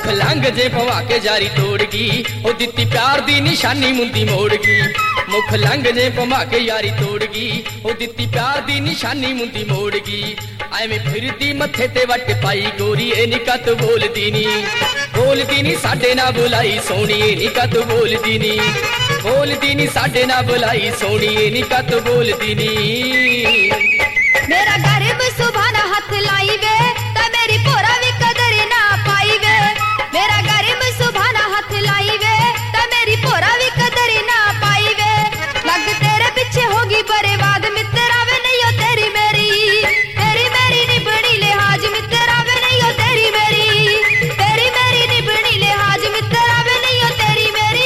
लंघ जे पवा के जारी तोड़ गई ओ दित्ती प्यार दी निशानी मुंदी मोड़ गई मुख लंघ जे पवा के यारी तोड़ गई ओ दित्ती प्यार दी निशानी मुंदी मोड़ गई ਐਵੇਂ ਫਿਰਦੀ ਮੱਥੇ ਤੇ ਵੱਟ ਪਾਈ ਗੋਰੀ ਇਹ ਨੀ ਕਤ ਬੋਲਦੀ ਨੀ ਸਾਡੇ ਨਾਲ ਬੁਲਾਈ ਸੋਹਣੀ ਇਹ ਨੀ ਕਤ ਬੋਲਦੀ ਨੀ ਸਾਡੇ ਨਾਲ ਬੁਲਾਈ ਸੋਹਣੀ ਇਹ ਨੀ ਕਤ ਬੋਲਦੀ ਨੀ मेरा गरीब सुभाना हाथ लाई वे ता मेरी पोरा भी कदर ना पाई वे मेरा गरीब सुभाना हाथ लाई वे ता मेरी पोरा भी कदर ना पाई वे लग तेरे पीछे होगी बर्बाद मित्रा वे नहीं हो तेरी मेरी निभनी लिहाज मित्रा वे नहीं हो तेरी मेरी निभनी लिहाज मित्रा वे नहीं हो तेरी मेरी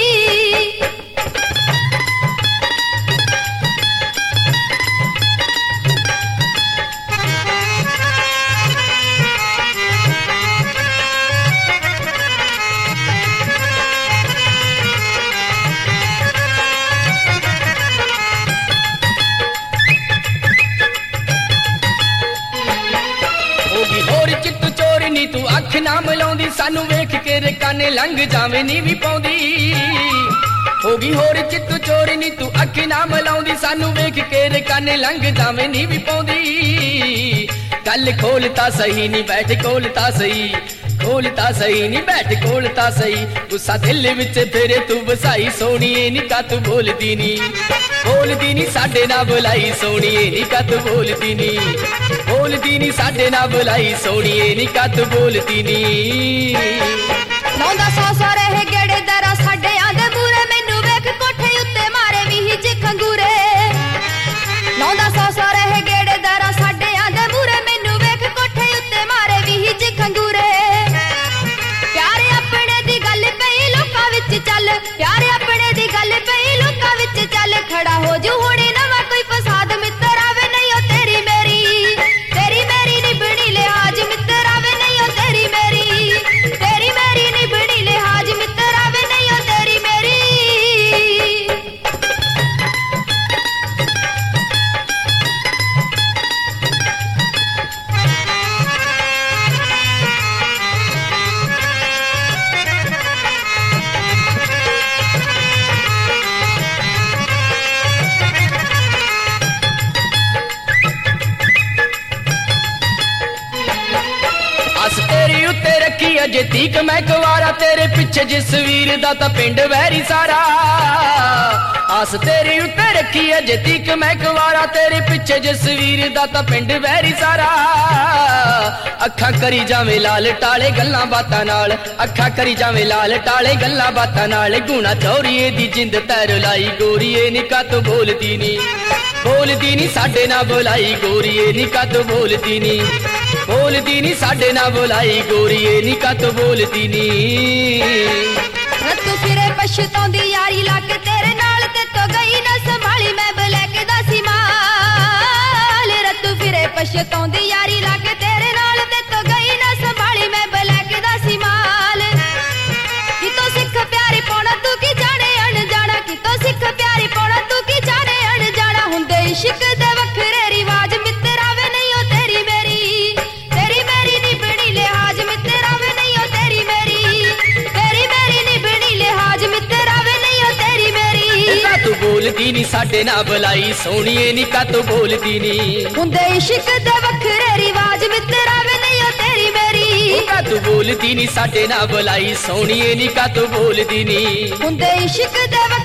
तू अख ना मिलाउंदी सानू वेख के रे काने लंघ जावे नी भी पाउंदी होगी होर चित चोरी नी तू अख ना मिलाउंदी सानू वेख के रे काने लंघ जावे नी भी पाउंदी गल खोलता सही नी बैठ खोलता सही नी बैठ खोलता सही गुस्सा दिल विच फेरे तू वसाई सोहणी नी कत बोलदी नी साडे ना बुलाई सोहणी नी कत बोलदी नी साडे ना बुलाई सोहणी नी कत बोलदी नी नौंदा सौ रहे गेड़े दरा साडे आंदे बूरे मैनू वेख कोठे उत्ते मारे भी हिज खंगूरे नौंदा सौ रहे गेड़े दरा साडे आंदे बूरे मैनू वेख कोठे उत्ते मारे भी हिज खंगूरे प्यारे अपने दी गल पई लोकां विच चल प्यारे अपने दी गल पई लोकां विच चल खड़ा हो जू हुणे नवा कोई फसाद मित्र आवे नहीं हो तेरी मेरी निभनी लिहाज मित्र आवे नहीं हो तेरी मेरी निभनी लिहाज मित्र आवे नहीं हो तेरी मेरी अजे तीक मैं कुवारा तेरे पिछे जिस वीर दा तां पिंड वैरी सारा आस तेरी उत्ते रखी अजे तीक मैं कुवारा तेरे पिछे जिस वीर दा तां पिंड वैरी सारा अखा करी जावे लाल टाले गल्लां बातां नाल अखा करी जावे लाल टाले गल्लां बातां नाल गुणा चौरीए दी जिंद तैर लाई गोरीए नी कत बोलदी नी साडे ना बुलाई गोरीए नी कत बोलदी नी साडे ना बुलाई गोरीए नी कत बोलदी नी तू फिरे पछताउंदी यारी लग तेरे नाल ते तो गई ना संभाली मैं ब्लैक दा सी माल रत्तू फिरे पछताउंदी यारी लग तेरे नाल ते तो गई ना संभाली मैं ब्लैक दा सी माल कितों सिख प्यारी पौना तू की जाने अनजाना कितों सिख प्यारी पौना तू की जाने अनजाना हुंदे इश्क दे वखरे रिवाज मित्र आवे नहीं हो तेरी मेरी निभनी लिहाज मित्र आवे नहीं हो तेरी मेरी निभनी लिहाज मित्र आवे नहीं हो तेरी मेरी तू बोलदी नी साडे ना बुलाई सोहणीए नी कत बोलदी नी हुंदे इश्क दे वखरे रिवाज मित्र आवे नहीं हो तेरी मेरी तू बोलदी नी साडे ना बुलाई सोहणीए नी कत बोलदी नी हुंदे इश्क दे